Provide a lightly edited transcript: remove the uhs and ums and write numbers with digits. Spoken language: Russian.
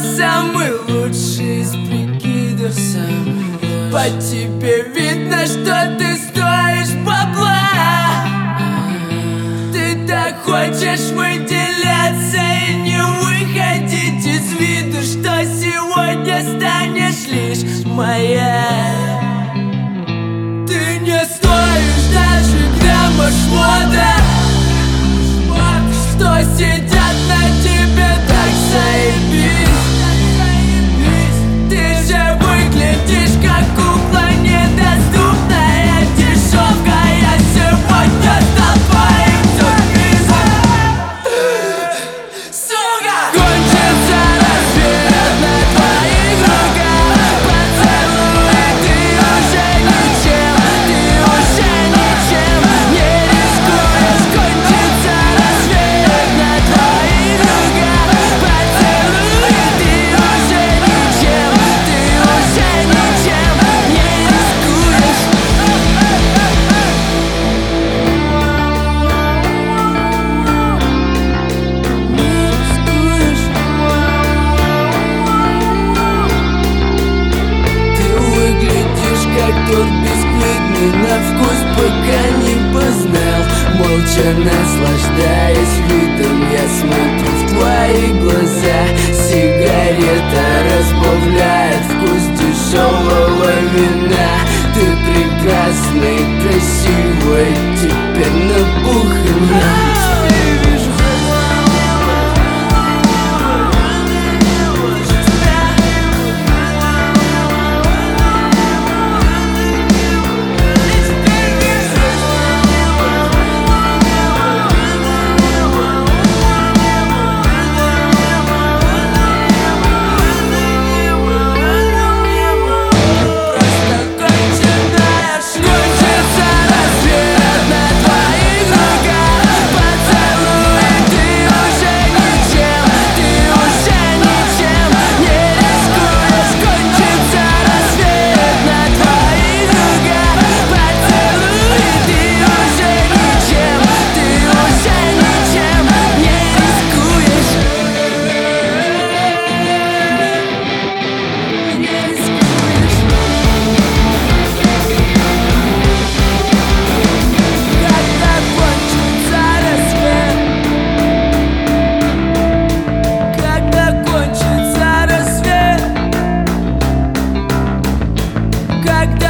самый лучший из прикидов сам. По тебе видно, что ты стоишь бабла. Ты так хочешь выделяться и не выходить из виду, что сегодня станешь лишь моя. Ты не стоишь даже грамма шмота, что сидят на тебе так заебись. Ты же выглядишь как кукла, недоступная дешевка. Я сегодня стал твоим сюрпризом. Сука! Кончится рассвет на твоих руках. Поцелуй, ты уже ничем не рискуешь. Кончится рассвет на твоих руках. Поцелуй, ты уже ничем не рискуешь. Ты выглядишь как торт бисквитный, на вкус пока не познал. Молча наслаждаясь видом, я смотрю в твои глаза. Сигарета разбавляет вкус дешевого вина. Ты прекрасный, красивый, теперь набухана. Когда